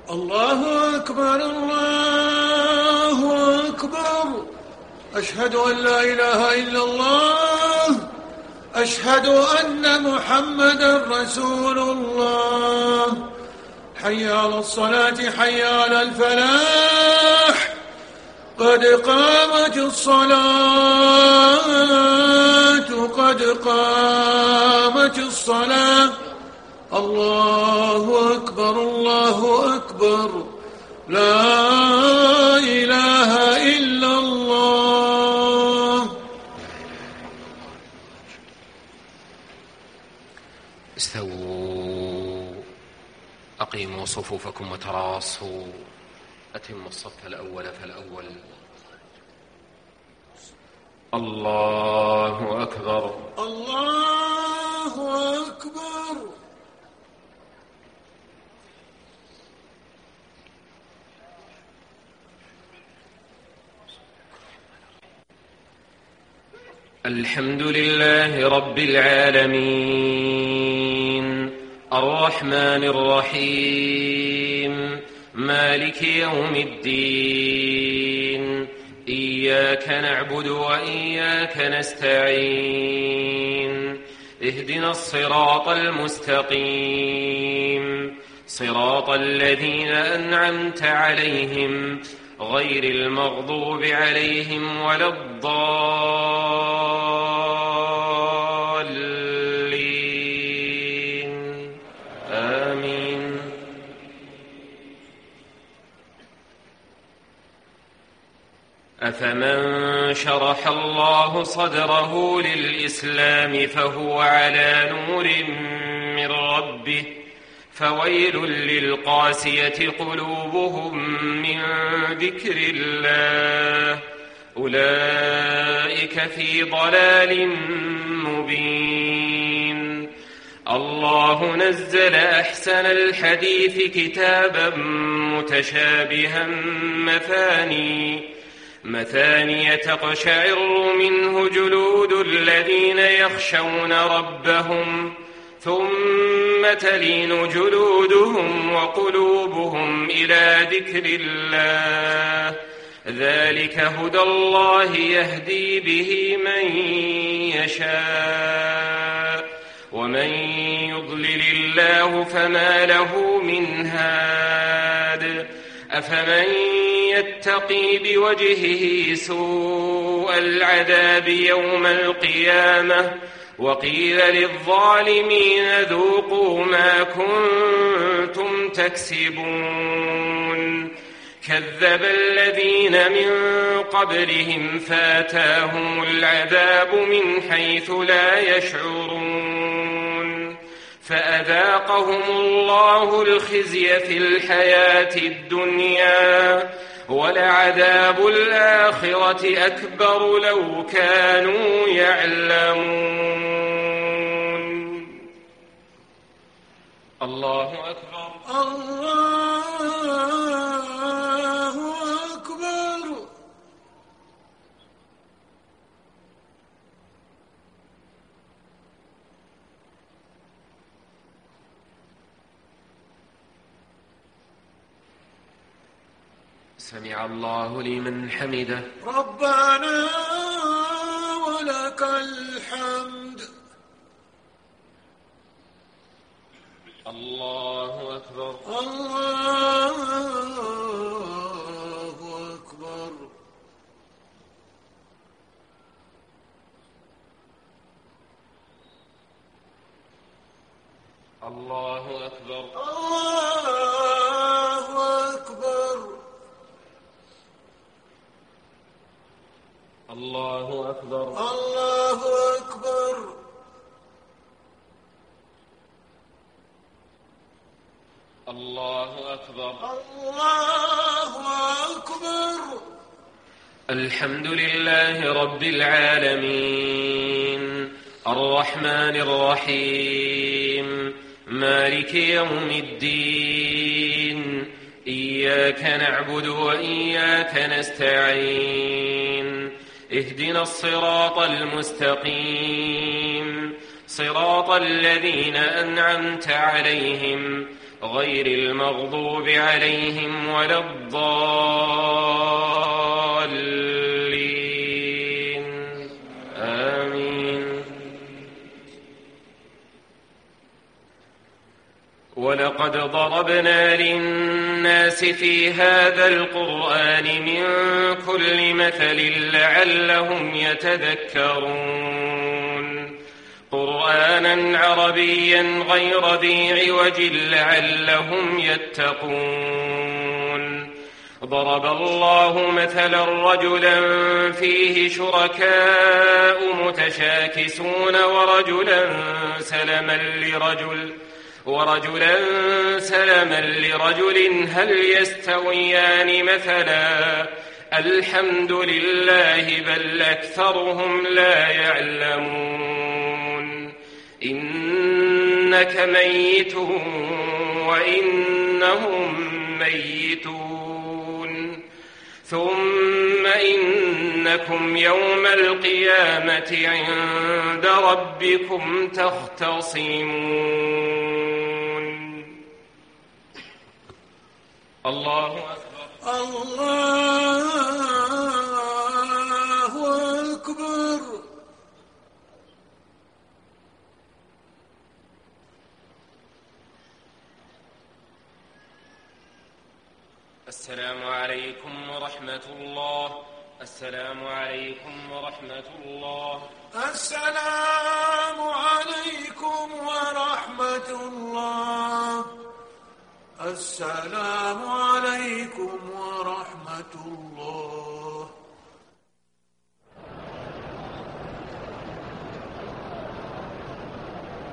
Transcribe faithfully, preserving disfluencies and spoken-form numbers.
الله أكبر الله أكبر. أشهد أن لا إله إلا الله. أشهد أن محمدا رسول الله. حي على الصلاة حي على الفلاح. قد قامت الصلاة قد قامت الصلاة. الله أكبر الله أكبر. لا إله إلا الله. استووا، أقيموا صفوفكم وتراصوا، أتموا الصف الأول فالأول. الله أكبر الله أكبر. الحمد لله رب العالمين، الرحمن الرحيم، مالك يوم الدين. إياك نعبد وإياك نستعين. اهدنا الصراط المستقيم، صراط الذين أنعمت عليهم غير المغضوب عليهم ولا الضالين. آمين. أفمن شرح الله صدره للإسلام فهو على نور من ربه فويل للقاسية قلوبهم من ذكر الله أولئك في ضلال مبين. الله نزل أحسن الحديث كتابا متشابها مثاني مثاني تقشعر منه جلود الذين يخشون ربهم ثم تلين جلودهم وقلوبهم إلى ذكر الله. ذلك هدى الله يهدي به من يشاء ومن يضلل الله فما له من هاد. أفمن يتقي بوجهه سوء العذاب يوم القيامة وقيل للظالمين ذوقوا ما كنتم تكسبون. كذب الذين من قبلهم فاتاهم العذاب من حيث لا يشعرون فأذاقهم الله الخزي في الحياة الدنيا ولعذاب الآخرة أكبر لو كانوا يعلمون. الله أكبر الله أكبر. سمع الله لمن حمده. ربنا ولك الحمد. الله أكبر الله أكبر. الله أكبر الله أكبر. الله أكبر الله أكبر. الله أكبر الله أكبر. الحمد لله رب العالمين، الرحمن الرحيم، مالك يوم الدين. إياك نعبد وإياك نستعين. اهدنا الصراط المستقيم، صراط الذين أنعمت عليهم غير المغضوب عليهم ولا الضالين آمين. ولقد ضربنا للناس في هذا القرآن من كل مثل لعلهم يتذكرون قرآنا عربيا غير ذي عوج لعلهم يتقون. ضرب الله مثلا رجلا فيه شركاء متشاكسون ورجلا سلما لرجل ورجلا سلما لرجل هل يستويان مثلا الحمد لله بل أكثرهم لا يعلمون. إنك ميت وإنهم ميتون ثم إنكم يوم القيامة عند ربكم تختصمون. الله أكبر. الله أكبر. السلام عليكم ورحمة الله. السلام عليكم ورحمة الله. السلام عليكم ورحمة الله. السلام عليكم ورحمة الله.